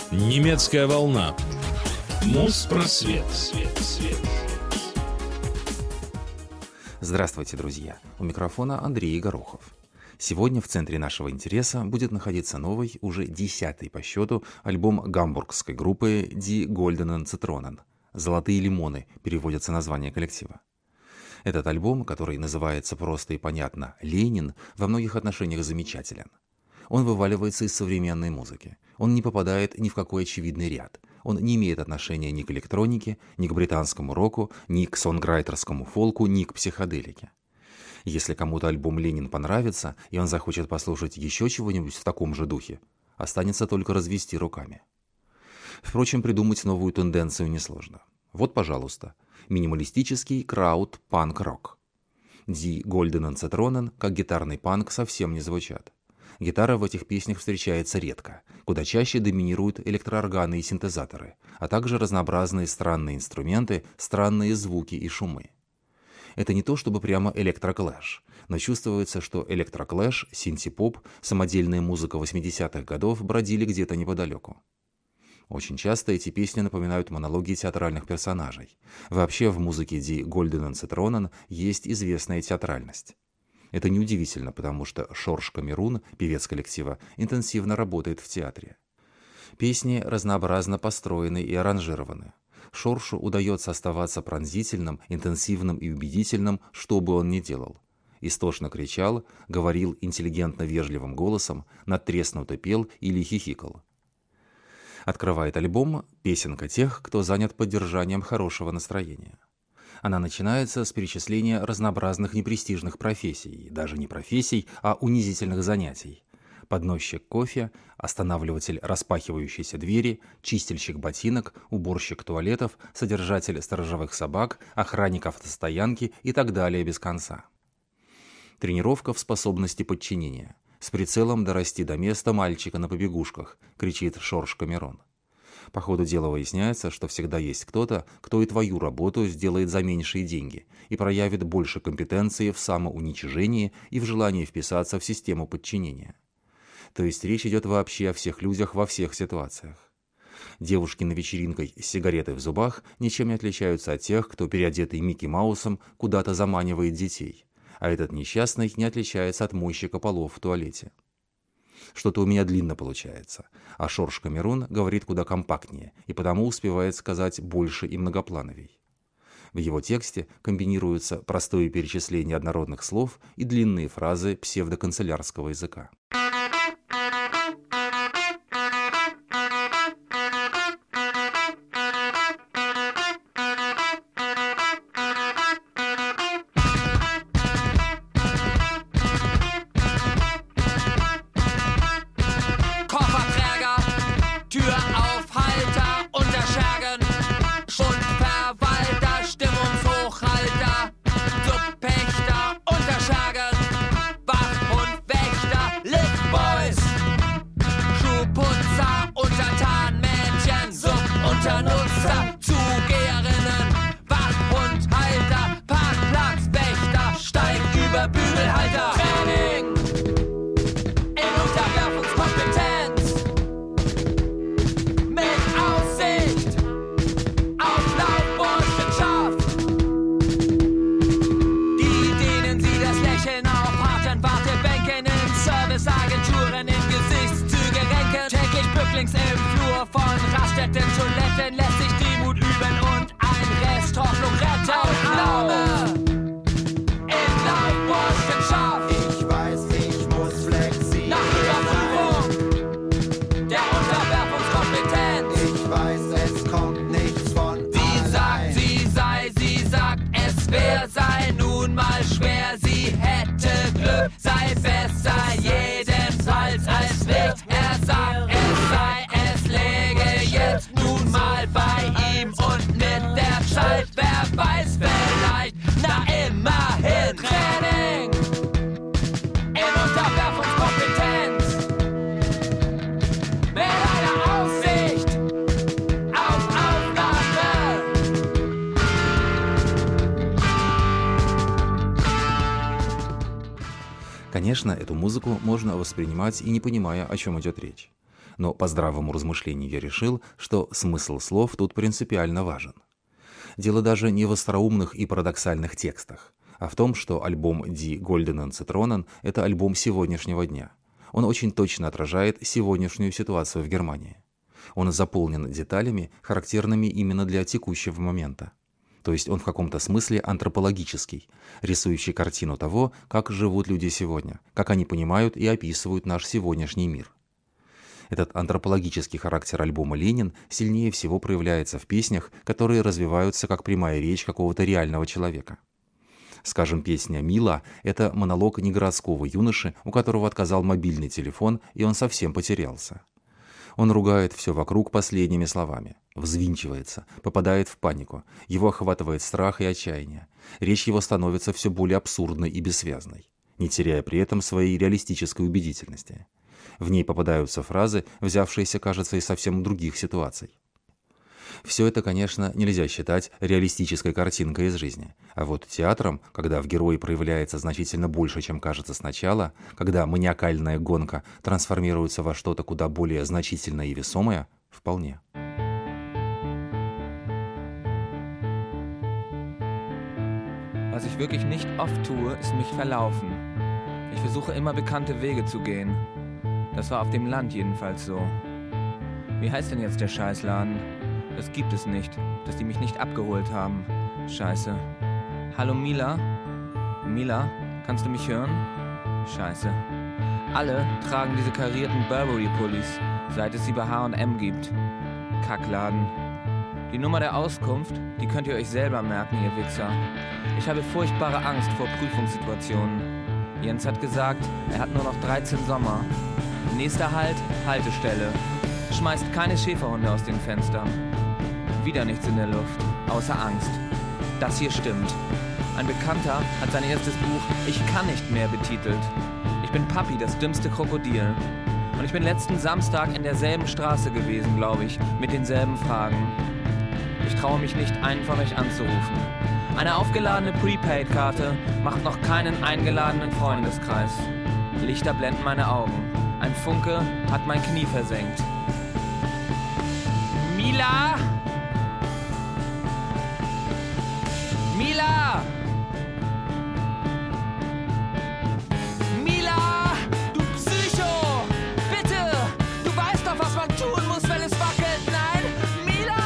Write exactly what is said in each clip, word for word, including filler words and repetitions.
Немецкая волна. Моспросвет. Свет, свет. Здравствуйте, друзья! У микрофона Андрей Горохов. Сегодня в центре нашего интереса будет находиться новый, уже десятый по счету, альбом гамбургской группы Die Goldenen Zitronen. «Золотые лимоны» переводится название коллектива. Этот альбом, который называется просто и понятно «Ленин», во многих отношениях замечателен. Он вываливается из современной музыки. Он не попадает ни в какой очевидный ряд. Он не имеет отношения ни к электронике, ни к британскому року, ни к сонграйтерскому фолку, ни к психоделике. Если кому-то альбом «Ленин» понравится, и он захочет послушать еще чего-нибудь в таком же духе, останется только развести руками. Впрочем, придумать новую тенденцию несложно. Вот, пожалуйста, минималистический крауд-панк-рок. Die Goldenen Zitronen, как гитарный панк, совсем не звучат. Гитара в этих песнях встречается редко, куда чаще доминируют электроорганы и синтезаторы, а также разнообразные странные инструменты, странные звуки и шумы. Это не то чтобы прямо электроклэш, но чувствуется, что электроклэш, синти-поп, самодельная музыка восьмидесятых годов бродили где-то неподалеку. Очень часто эти песни напоминают монологи театральных персонажей. Вообще в музыке Die Goldenen Zitronen есть известная театральность. Это неудивительно, потому что Шорш Камерун, певец коллектива, интенсивно работает в театре. Песни разнообразно построены и аранжированы. Шоршу удается оставаться пронзительным, интенсивным и убедительным, что бы он ни делал. Истошно кричал, говорил интеллигентно-вежливым голосом, надтреснуто пел или хихикал. Открывает альбом песенка тех, кто занят поддержанием хорошего настроения. Она начинается с перечисления разнообразных непрестижных профессий, даже не профессий, а унизительных занятий. Подносчик кофе, останавливатель распахивающейся двери, чистильщик ботинок, уборщик туалетов, содержатель сторожевых собак, охранник автостоянки и так далее без конца. Тренировка в способности подчинения. С прицелом дорасти до места мальчика на побегушках, кричит Шорш Камерун. По ходу дела выясняется, что всегда есть кто-то, кто и твою работу сделает за меньшие деньги и проявит больше компетенции в самоуничижении и в желании вписаться в систему подчинения. То есть речь идет вообще о всех людях во всех ситуациях. Девушки на вечеринках с сигаретой в зубах ничем не отличаются от тех, кто, переодетый Микки Маусом, куда-то заманивает детей, а этот несчастный не отличается от мойщика полов в туалете. Что-то у меня длинно получается, а Шорш Камерун говорит куда компактнее и потому успевает сказать больше и многоплановей. В его тексте комбинируются простое перечисление однородных слов и длинные фразы псевдоканцелярского языка. Toiletten lässt sich Demut üben und ein Rest Hoffnung retten. Aufnahme in Laufburschenschaft. Ich weiß, ich muss flexibel nach Überprüfung der Unterwerfungskompetenz. Ich weiß, es kommt nichts von Sie sagt, sie sei, sie sagt, es wär, sei nun mal schwer. Sie hätte Glück, sei besser, jedenfalls als nicht. Er sagt, es sei, es läge jetzt nun mal bei ihm und mit der Zeit, wer weiß vielleicht, na immerhin Training in Unterwerfungskompetenz mit einer Aussicht auf Aufnahme. Конечно, эту музыку можно воспринимать и не понимая, о чем идет речь. Но по здравому размышлению я решил, что смысл слов тут принципиально важен. Дело даже не в остроумных и парадоксальных текстах, а в том, что альбом Die Goldenen Zitronen — это альбом сегодняшнего дня. Он очень точно отражает сегодняшнюю ситуацию в Германии. Он заполнен деталями, характерными именно для текущего момента. То есть он в каком-то смысле антропологический, рисующий картину того, как живут люди сегодня, как они понимают и описывают наш сегодняшний мир. Этот антропологический характер альбома «Ленин» сильнее всего проявляется в песнях, которые развиваются как прямая речь какого-то реального человека. Скажем, песня «Мила» — это монолог негородского юноши, у которого отказал мобильный телефон, и он совсем потерялся. Он ругает все вокруг последними словами, взвинчивается, попадает в панику, его охватывает страх и отчаяние. Речь его становится все более абсурдной и бессвязной, не теряя при этом своей реалистической убедительности. В ней попадаются фразы, взявшиеся, кажется, из совсем других ситуаций. Все это, конечно, нельзя считать реалистической картинкой из жизни. А вот театром, когда в герое проявляется значительно больше, чем кажется сначала, когда маниакальная гонка трансформируется во что-то куда более значительное и весомое, вполне. Was ich wirklich nicht oft tue, ist mich verlaufen. Ich versuche immer bekannte Wege zu gehen. Das war auf dem Land jedenfalls so. Wie heißt denn jetzt der Scheißladen? Das gibt es nicht, dass die mich nicht abgeholt haben. Scheiße. Hallo Mila? Mila, kannst du mich hören? Scheiße. Alle tragen diese karierten Burberry-Pullis, seit es sie bei H und M gibt. Kackladen. Die Nummer der Auskunft, die könnt ihr euch selber merken, ihr Wichser. Ich habe furchtbare Angst vor Prüfungssituationen. Jens hat gesagt, er hat nur noch dreizehn Sommer. Nächster Halt, Haltestelle. Schmeißt keine Schäferhunde aus den Fenstern. Wieder nichts in der Luft, außer Angst. Das hier stimmt. Ein Bekannter hat sein erstes Buch Ich kann nicht mehr betitelt. Ich bin Papi, das dümmste Krokodil. Und ich bin letzten Samstag in derselben Straße gewesen, glaube ich, mit denselben Fragen. Ich traue mich nicht, einen von euch anzurufen. Eine aufgeladene Prepaid-Karte macht noch keinen eingeladenen Freundeskreis. Lichter blenden meine Augen. Ein Funke hat mein Knie versenkt. Mila! Mila! Mila! Du Psycho! Bitte! Du weißt doch, was man tun muss, wenn es wackelt! Nein! Mila!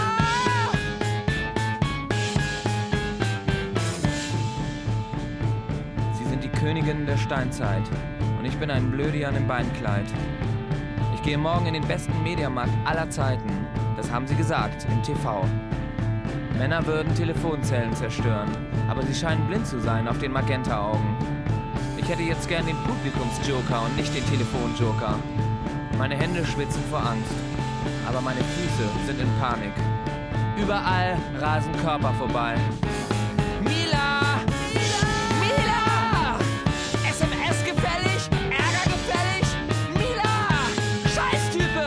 Sie sind die Königin der Steinzeit und ich bin ein Blödian im Beinkleid. Ich gehe morgen in den besten Mediamarkt aller Zeiten. Das haben sie gesagt, im T V. Männer würden Telefonzellen zerstören, aber sie scheinen blind zu sein auf den Magenta-Augen. Ich hätte jetzt gern den Publikumsjoker und nicht den Telefonjoker. Meine Hände schwitzen vor Angst, aber meine Füße sind in Panik. Überall rasen Körper vorbei. Mila! Mila! S M S gefällig? Ärger gefällig? Mila! Scheißtype!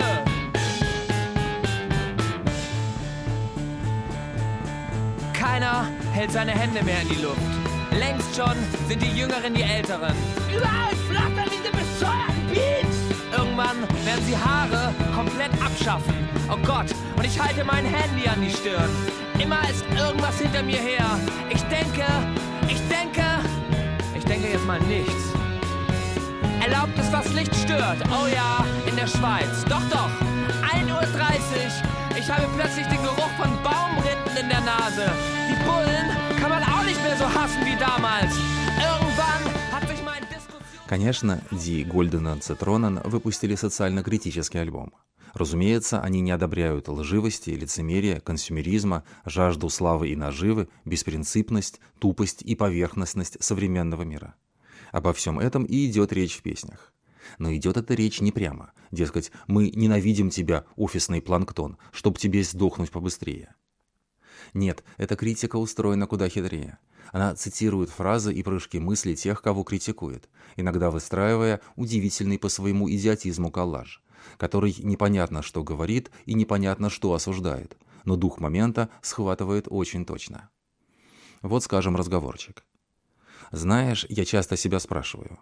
Keiner hält seine Hände mehr in die Luft. Längst schon sind die Jüngeren die Älteren. Überall flattern diese bescheuerten Beats. Irgendwann werden sie Haare komplett abschaffen. Oh Gott, und ich halte mein Handy an die Stirn. Immer ist irgendwas hinter mir her. Ich denke, ich denke, ich denke jetzt mal nichts. Erlaubt es, was Licht stört. Oh ja, in der Schweiz. Doch, doch. ein Uhr dreißig. Ich habe plötzlich den Geruch von Baumrinden in der Nase. Die Bullen kann man auch nicht mehr so hassen wie damals. Irgendwann hat sich mein Diskussion... Конечно, Die Goldenen Zitronen выпустили социально-критический альбом. Разумеется, они не одобряют лживости, лицемерия, консюмеризма, жажду славы и наживы, беспринципность, тупость и поверхностность современного мира. Обо всем этом и идет речь в песнях. Но идет эта речь не прямо. Дескать, мы ненавидим тебя, офисный планктон, чтоб тебе сдохнуть побыстрее. Нет, эта критика устроена куда хитрее. Она цитирует фразы и прыжки мысли тех, кого критикует, иногда выстраивая удивительный по своему идиотизму коллаж, который непонятно что говорит и непонятно что осуждает, но дух момента схватывает очень точно. Вот, скажем, разговорчик. Знаешь, я часто себя спрашиваю,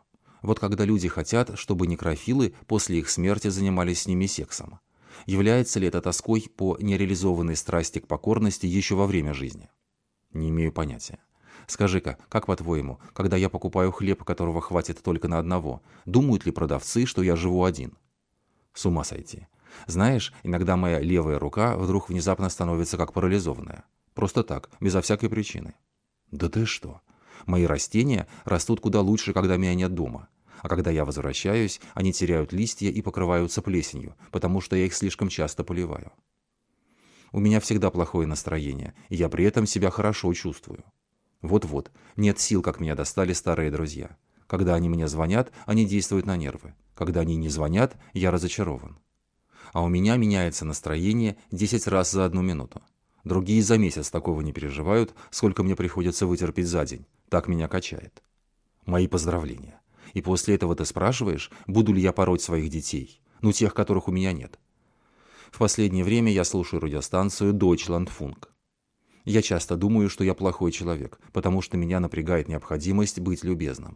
Вот когда люди хотят, чтобы некрофилы после их смерти занимались с ними сексом, является ли это тоской по нереализованной страсти к покорности еще во время жизни? Не имею понятия. Скажи-ка, как по-твоему, когда я покупаю хлеб, которого хватит только на одного, думают ли продавцы, что я живу один? С ума сойти. Знаешь, иногда моя левая рука вдруг внезапно становится как парализованная. Просто так, безо всякой причины. Да ты что? Мои растения растут куда лучше, когда меня нет дома. А когда я возвращаюсь, они теряют листья и покрываются плесенью, потому что я их слишком часто поливаю. У меня всегда плохое настроение, и я при этом себя хорошо чувствую. Вот-вот, нет сил, как меня достали старые друзья. Когда они мне звонят, они действуют на нервы. Когда они не звонят, я разочарован. А у меня меняется настроение десять раз за одну минуту. Другие за месяц такого не переживают, сколько мне приходится вытерпеть за день. Так меня качает. Мои поздравления. И после этого ты спрашиваешь, буду ли я пороть своих детей? Ну, тех, которых у меня нет. В последнее время я слушаю радиостанцию Deutschlandfunk. Я часто думаю, что я плохой человек, потому что меня напрягает необходимость быть любезным.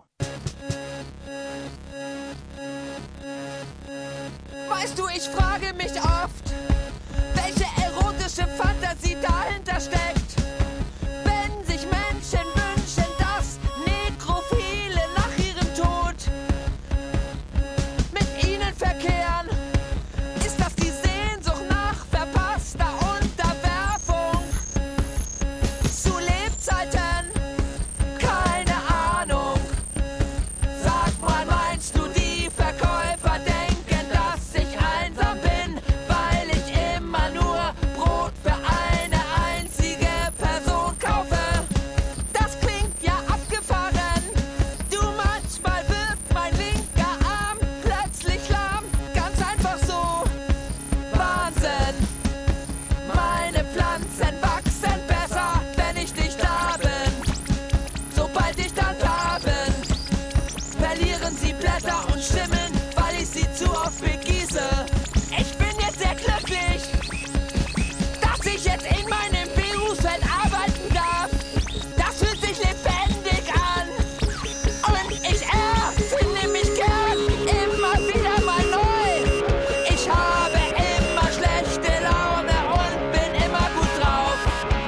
Weißt du, ich frage mich oft, welche erotische Fantasie dahinter steckt, wenn sich Menschen wünschen, dass Nekrophile nach ihrem Tod mit ihnen verkehren. Ist das die Sehnsucht nach verpasster Unterwerfung zu Lebzeiten? Keine Ahnung. Sag mal, meinst du, die Verkäufer denken, dass ich einsam bin, weil ich immer nur Brot für eine einzige Person kaufe? Das klingt ja abgefahren. Du, manchmal wird mein linker Arm plötzlich lahm. Ganz einfach so. Wahnsinn. Meine Pflanzen wachsen besser, wenn ich nicht da bin. Sobald ich dann da bin, verlieren sie Blätter und Stimmen, weil ich sie zu oft begieße. Ich bin jetzt sehr glücklich, dass ich jetzt in meinem Berufsfeld arbeiten darf. Das fühlt sich lebendig an. Und ich erfinde mich gern immer wieder mal neu. Ich habe immer schlechte Laune und bin immer gut drauf.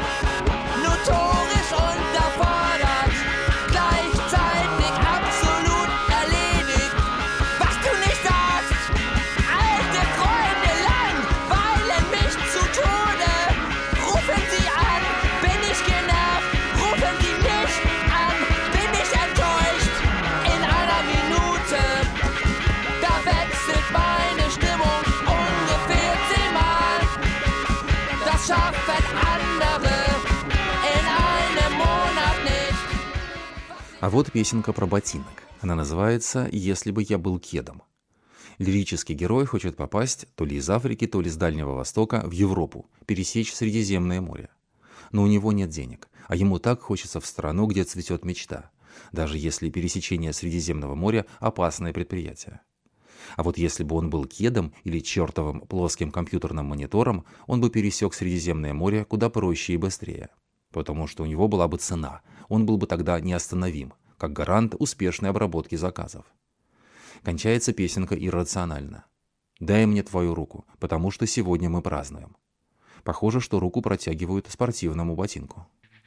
Notorisch unterfordert, gleichzeitig absolut erledigt. Was du nicht sagst, alte Freunde langweilen mich zu Tode. Rufen sie an, bin ich genervt. Rufen sie nicht an, bin ich enttäuscht. In einer Minute, da wechselt meine Stimmung ungefähr zehnmal. Das schaffen andere in einem Monat nicht. А вот песенка про ботинок. Она называется «Если бы я был кедом». Лирический герой хочет попасть то ли из Африки, то ли с Дальнего Востока в Европу, пересечь Средиземное море. Но у него нет денег, а ему так хочется в страну, где цветет мечта, даже если пересечение Средиземного моря – опасное предприятие. А вот если бы он был кедом или чертовым плоским компьютерным монитором, он бы пересек Средиземное море куда проще и быстрее. Потому что у него была бы цена, он был бы тогда неостановим, как гарант успешной обработки заказов. Кончается песенка иррационально. «Дай мне твою руку, потому что сегодня мы празднуем». Похоже, что руку протягивают спортивному ботинку.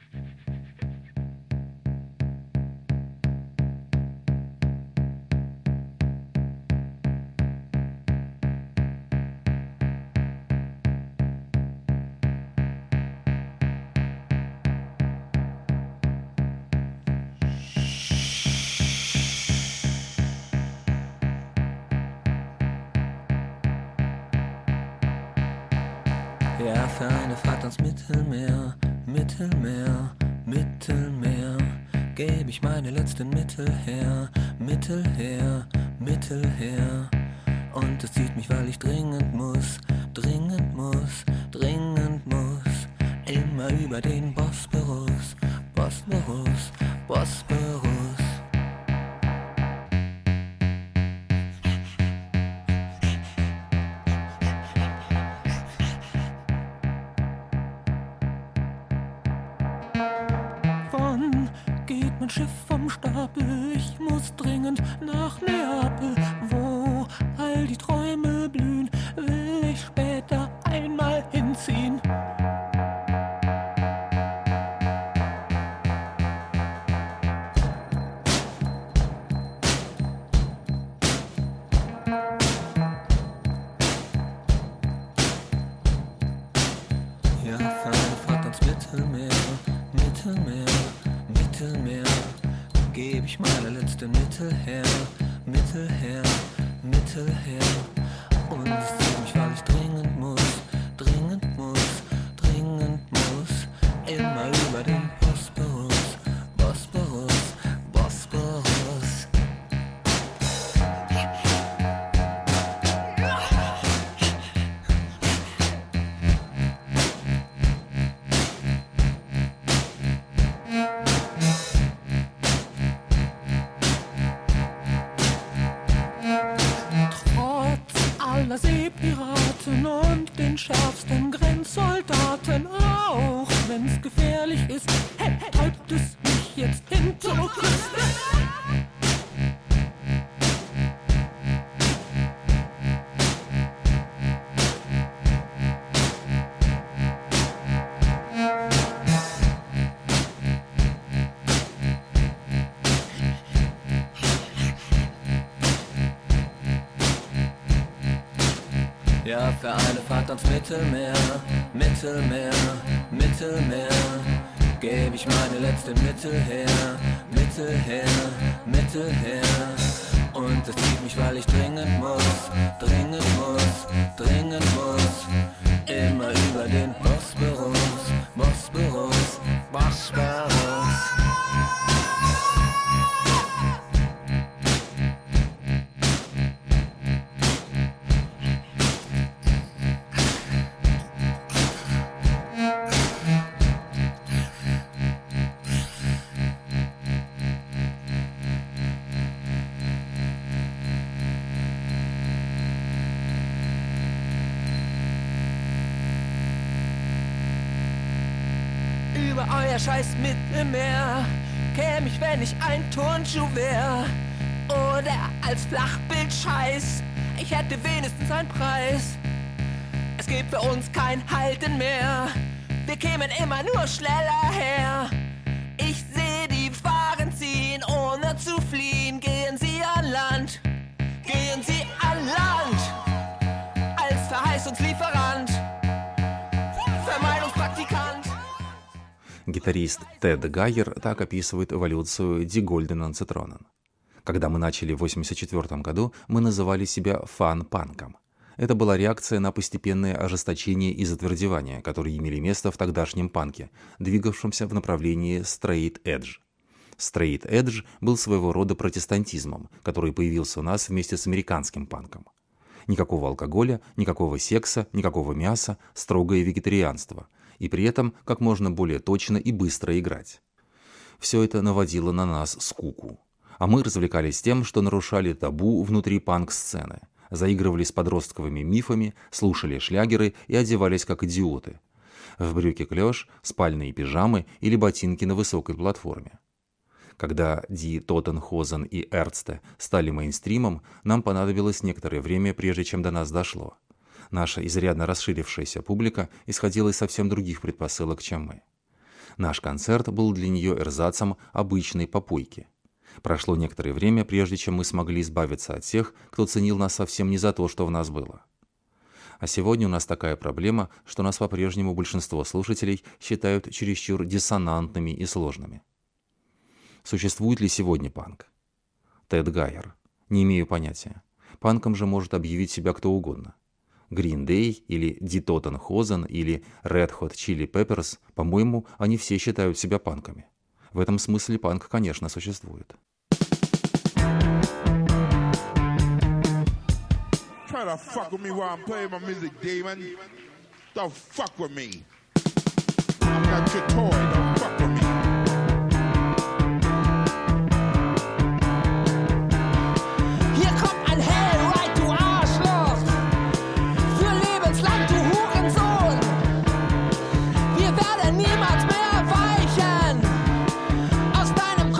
Ja, für eine Fahrt ans Mittelmeer, Mittelmeer, Mittelmeer, gebe ich meine letzten Mittel her, Mittel her, Mittel her. Und es zieht mich, weil ich dringend muss, dringend muss, dringend muss, immer über den Bosporus, Bosporus, Bosporus. geht mein Schiff vom Stapel. Ich muss dringend nach Neapel, wo all die Träume blühen. Will ich später einmal hinziehen. Ja, fahren, fahrt ans Mittelmeer, Mittelmeer, Mittelmeer. Geb ich meine letzte Mittel her, Mittel her, Mittel her. Und es zieht mich, weil ich dringend muss, dringend muss, dringend muss. Immer über den Bosporus, Bosporus, Bosporus. Aller Seepiraten und den schärfsten Grenzsoldaten, auch wenn's gefährlich ist, hey, hey, treibt es mich jetzt hin zur Küste. Ja, für eine Fahrt ans Mittelmeer, Mittelmeer, Mittelmeer. Geb ich meine letzte Mittel her, Mittel her, Mittel her. Und es zieht mich, weil ich dringend muss, dringend muss, dringend muss. Immer über den Bosporus, Bosporus, Bosporus. Über euer scheiß Mittelmeer käm ich, wenn ich ein Turnschuh wär. Oder als Flachbildscheiß, ich hätte wenigstens einen Preis. Es gibt für uns kein Halten mehr, wir kämen immer nur schneller her. Ich seh die Fahren ziehen, ohne zu fliehen. Gehen Sie an Land, gehen Sie an Land. Als Verheißungslieferant, Vermeidungspraktikant. Гитарист Тед Гайер так описывает эволюцию Ди Голденен Цитронен. Когда мы начали в восемьдесят четвёртом году, мы называли себя фан-панком. Это была реакция на постепенное ожесточение и затвердевание, которые имели место в тогдашнем панке, двигавшемся в направлении straight edge. Straight edge был своего рода протестантизмом, который появился у нас вместе с американским панком. Никакого алкоголя, никакого секса, никакого мяса, строгое вегетарианство. И при этом как можно более точно и быстро играть. Все это наводило на нас скуку. А мы развлекались тем, что нарушали табу внутри панк-сцены, заигрывали с подростковыми мифами, слушали шлягеры и одевались как идиоты. В брюки-клеш, спальные пижамы или ботинки на высокой платформе. Когда Ди Тоттенхозен и Эрцте стали мейнстримом, нам понадобилось некоторое время, прежде чем до нас дошло. Наша изрядно расширившаяся публика исходила из совсем других предпосылок, чем мы. Наш концерт был для нее эрзацем обычной попойки. Прошло некоторое время, прежде чем мы смогли избавиться от тех, кто ценил нас совсем не за то, что в нас было. А сегодня у нас такая проблема, что нас по-прежнему большинство слушателей считают чересчур диссонантными и сложными. Существует ли сегодня панк? Тед Гайер. Не имею понятия. Панком же может объявить себя кто угодно. Green Day или Ди Тоттенхозен или Red Hot Chili Peppers, по-моему, они все считают себя панками. В этом смысле панк, конечно, существует. Try to fuck with me while I'm playing my music, demon. Don't fuck with me. I'm not your toy, don't fuck with me. Hier kommt ein Hellride, du Arschloch. Für lebenslang, du Hurensohn. Wir werden niemals mehr weichen. Aus deinem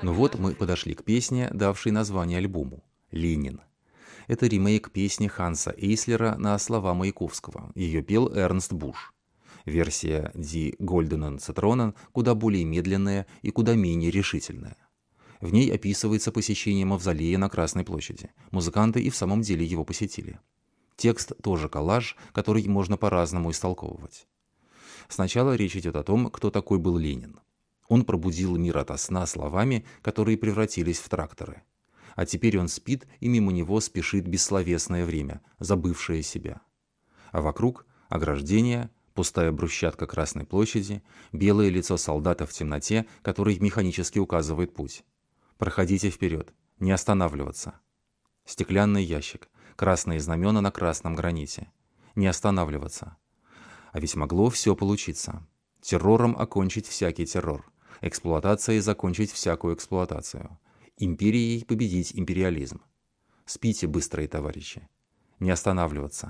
Ну вот мы подошли к песне, давшей название альбому «Ленин». Это ремейк песни Ханса Эйслера на слова Маяковского. Ее пел Эрнст Буш. Версия «Die Goldenen Zitronen» куда более медленная и куда менее решительная. В ней описывается посещение мавзолея на Красной площади. Музыканты и в самом деле его посетили. Текст тоже коллаж, который можно по-разному истолковывать. Сначала речь идет о том, кто такой был Ленин. Он пробудил мир ото сна словами, которые превратились в тракторы. А теперь он спит, и мимо него спешит бессловесное время, забывшее себя. А вокруг ограждение, пустая брусчатка Красной площади, белое лицо солдата в темноте, который механически указывает путь. Проходите вперед, не останавливаться. Стеклянный ящик, красные знамена на красном граните. Не останавливаться. А ведь могло все получиться. Террором окончить всякий террор. Эксплуатацией закончить всякую эксплуатацию. Империей победить империализм. Спите, быстрые товарищи. Не останавливаться.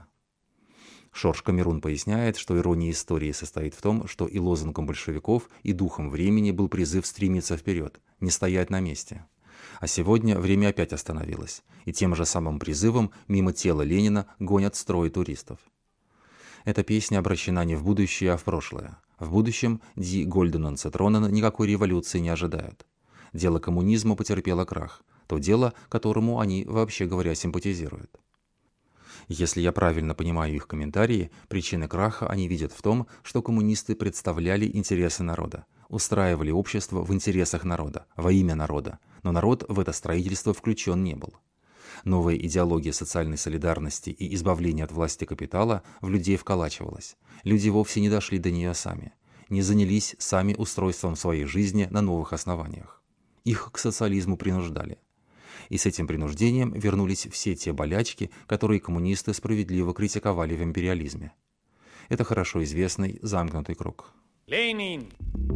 Шорш Камерун поясняет, что ирония истории состоит в том, что и лозунгом большевиков, и духом времени был призыв стремиться вперед, не стоять на месте. А сегодня время опять остановилось, и тем же самым призывом мимо тела Ленина гонят строй туристов. Эта песня обращена не в будущее, а в прошлое. В будущем Die Goldenen Zitronen никакой революции не ожидают. Дело коммунизма потерпело крах, то дело, которому они, вообще говоря, симпатизируют. Если я правильно понимаю их комментарии, причины краха они видят в том, что коммунисты представляли интересы народа, устраивали общество в интересах народа, во имя народа, но народ в это строительство включен не был. Новая идеология социальной солидарности и избавления от власти капитала в людей вколачивалась. Люди вовсе не дошли до нее сами, не занялись сами устройством своей жизни на новых основаниях. Их к социализму принуждали. И с этим принуждением вернулись все те болячки, которые коммунисты справедливо критиковали в империализме. Это хорошо известный замкнутый круг. Ленин!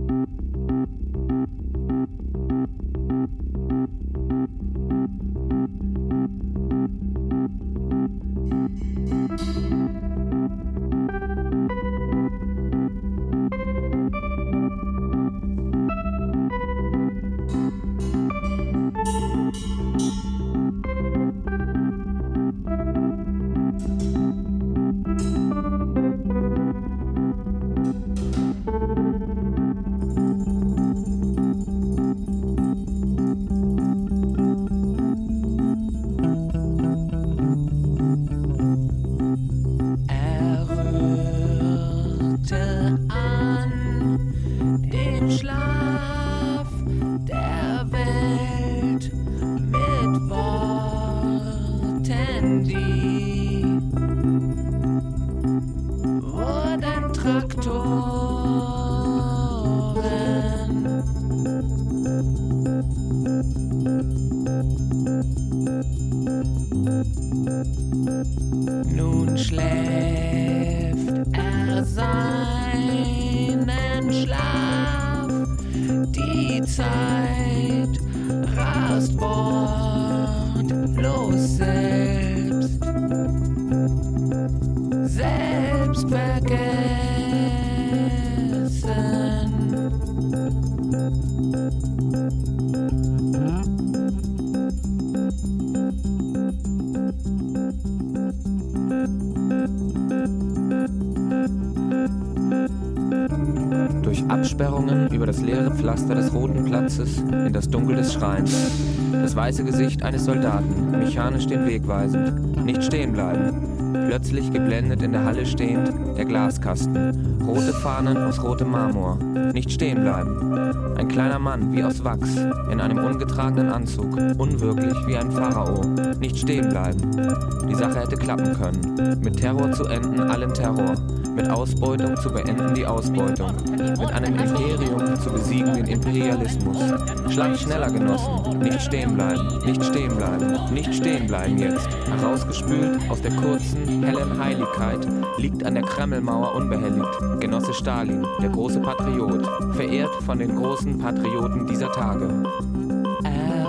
Nun schläft er seinen Schlaf, die Zeit rast wortlos selbst, selbst vergessen. Durch Absperrungen über das leere Pflaster des Roten Platzes in das Dunkel des Schreins. Das weiße Gesicht eines Soldaten, mechanisch den Weg weisend. Nicht stehen bleiben. Plötzlich geblendet in der Halle stehend, der Glaskasten. Rote Fahnen aus rotem Marmor. Nicht stehen bleiben. Ein kleiner Mann wie aus Wachs, in einem ungetragenen Anzug. Unwirklich wie ein Pharao. Nicht stehen bleiben. Die Sache hätte klappen können. Mit Terror zu enden, allen Terror. Mit Ausbeutung zu beenden die Ausbeutung. Mit einem Imperium zu besiegen den Imperialismus. Schlag schneller, Genossen. Nicht stehen bleiben, nicht stehen bleiben, nicht stehen bleiben jetzt. Herausgespült aus der kurzen, hellen Heiligkeit liegt an der Kremlmauer unbehelligt Genosse Stalin, der große Patriot, verehrt von den großen Patrioten dieser Tage. Er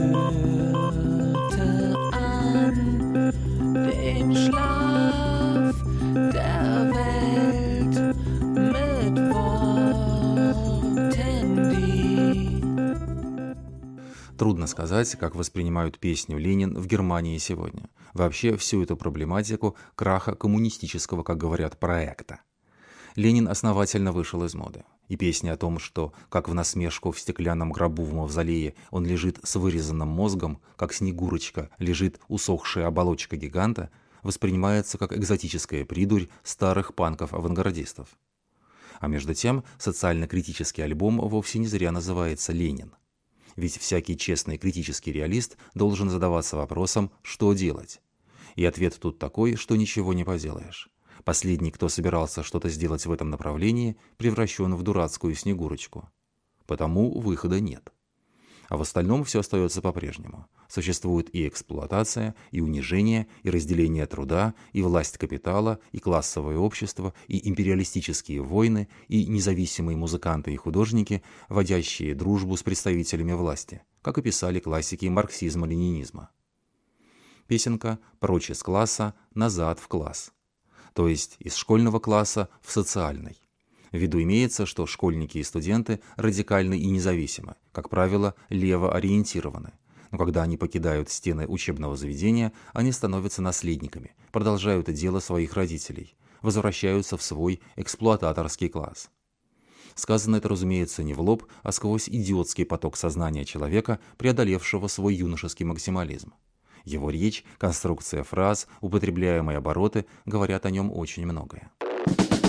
rührte an dem Schlaf der Welt mit Worten, die... Трудно сказать, как воспринимают песню «Ленин» в Германии сегодня. Вообще всю эту проблематику краха коммунистического, как говорят, проекта. Ленин основательно вышел из моды. И песня о том, что, как в насмешку в стеклянном гробу в мавзолее, он лежит с вырезанным мозгом, как Снегурочка лежит усохшая оболочка гиганта, воспринимается как экзотическая придурь старых панков-авангардистов. А между тем, социально-критический альбом вовсе не зря называется «Ленин». Ведь всякий честный критический реалист должен задаваться вопросом, что делать. И ответ тут такой, что ничего не поделаешь. Последний, кто собирался что-то сделать в этом направлении, превращен в дурацкую Снегурочку. Потому выхода нет. А в остальном все остается по-прежнему. Существует и эксплуатация, и унижение, и разделение труда, и власть капитала, и классовое общество, и империалистические войны, и независимые музыканты и художники, водящие дружбу с представителями власти, как и писали классики марксизма-ленинизма. Песенка «Прочь из класса, назад в класс», то есть из школьного класса в социальный. В виду имеется, что школьники и студенты радикальны и независимы, как правило, левоориентированы. Но когда они покидают стены учебного заведения, они становятся наследниками, продолжают дело своих родителей, возвращаются в свой эксплуататорский класс. Сказано это, разумеется, не в лоб, а сквозь идиотский поток сознания человека, преодолевшего свой юношеский максимализм. Его речь, конструкция фраз, употребляемые обороты говорят о нем очень многое.